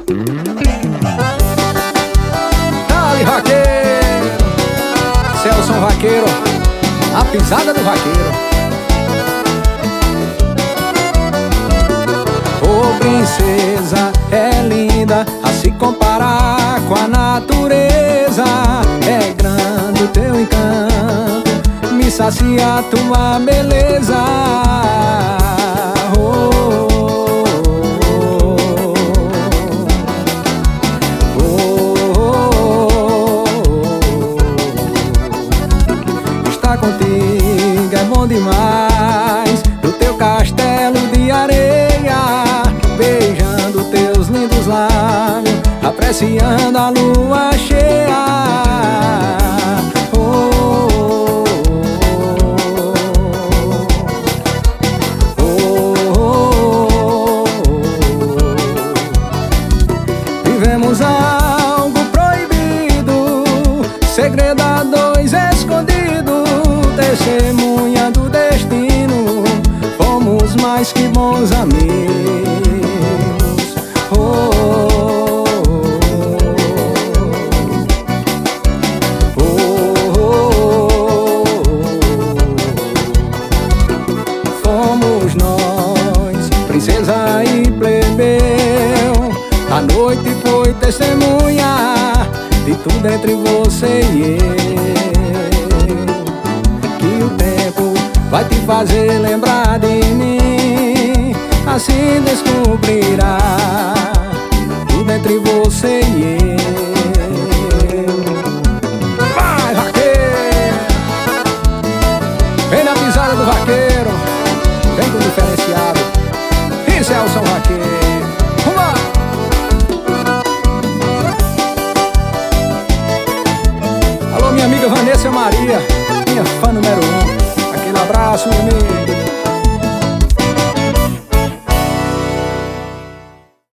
Dale, vaqueiro, Celson Vaqueiro, a pisada do vaqueiro. Ô princesa, é linda a se comparar com a natureza. É grande o teu encanto, me sacia a tua beleza. Estar contigo é bom demais, no teu castelo de areia, beijando teus lindos lábios, apreciando a lua cheia. Vivemos algo proibido, segredo a dois escondido, testemunha do destino, fomos mais que bons amigos. Fomos nós, princesa e plebeu, a noite foi testemunha de tudo entre você e eu. Que o tempo vai te fazer lembrar de mim, assim descobrirá tudo entre você e eu. Vai, vaqueiro, vem na pisada do vaqueiro, vem com o diferenciado. E Celson Vaqueiro, minha amiga Vanessa Maria, minha fã número 1. Aquele abraço, meu amigo.